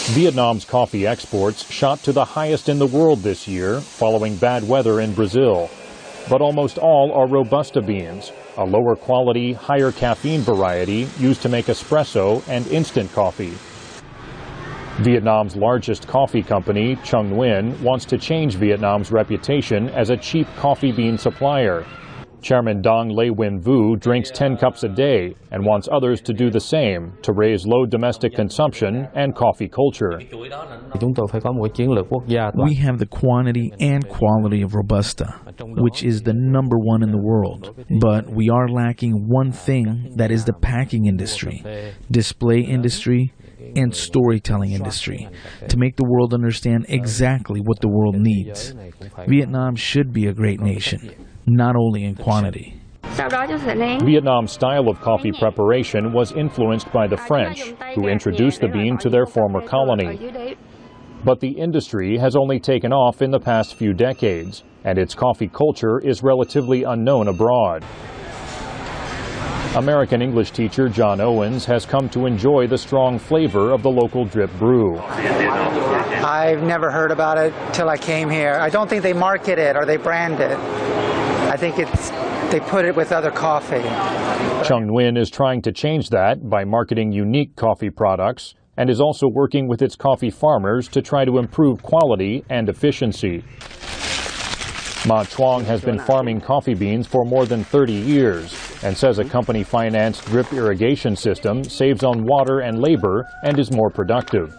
Vietnam's coffee exports shot to the highest in the world this year, following bad weather in Brazil. But almost all are Robusta beans, a lower quality, higher caffeine variety used to make espresso and instant coffee. Vietnam's largest coffee company, Trung Nguyen, wants to change Vietnam's reputation as a cheap coffee bean supplier. Chairman Dong Lê Nguyen Vu drinks 10 cups a day and wants others to do the same to raise low domestic consumption and coffee culture. We have the quantity and quality of Robusta, which is the #1 in the world. But we are lacking one thing, that is the packing industry, display industry, and storytelling industry, to make the world understand exactly what the world needs. Vietnam should be a great nation, not only in quantity. Vietnam's style of coffee preparation was influenced by the French, who introduced the bean to their former colony. But the industry has only taken off in the past few decades, and its coffee culture is relatively unknown abroad. American English teacher John Owens has come to enjoy the strong flavor of the local drip brew. I've never heard about it till I came here. I don't think they market it or they brand it. I think they put it with other coffee. Trung Nguyen is trying to change that by marketing unique coffee products and is also working with its coffee farmers to try to improve quality and efficiency. Ma Chuang has been farming coffee beans for more than 30 years and says a company-financed drip irrigation system saves on water and labor and is more productive.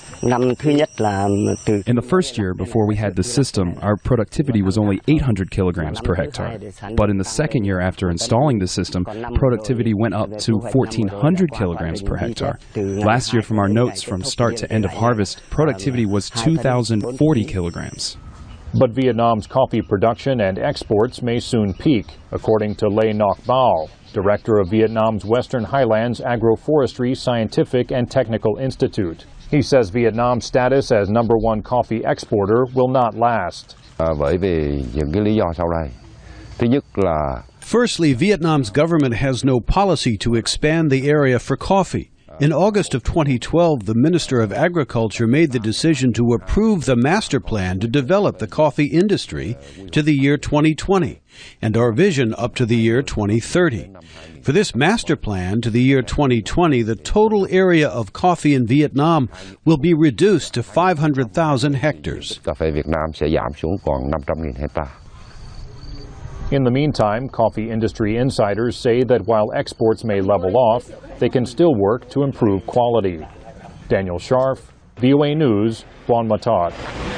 In the first year before we had the system, our productivity was only 800 kilograms per hectare. But in the second year after installing the system, productivity went up to 1,400 kilograms per hectare. Last year, from our notes from start to end of harvest, productivity was 2,040 kilograms. But Vietnam's coffee production and exports may soon peak, according to Lê Ngoc Bao, director of Vietnam's Western Highlands Agroforestry Scientific and Technical Institute. He says Vietnam's status as #1 coffee exporter will not last. Firstly, Vietnam's government has no policy to expand the area for coffee. In August of 2012, the Minister of Agriculture made the decision to approve the master plan to develop the coffee industry to the year 2020 and our vision up to the year 2030. For this master plan to the year 2020, the total area of coffee in Vietnam will be reduced to 500,000 hectares. In the meantime, coffee industry insiders say that while exports may level off, they can still work to improve quality. Daniel Scharf, VOA News, Buon Ma Thuot.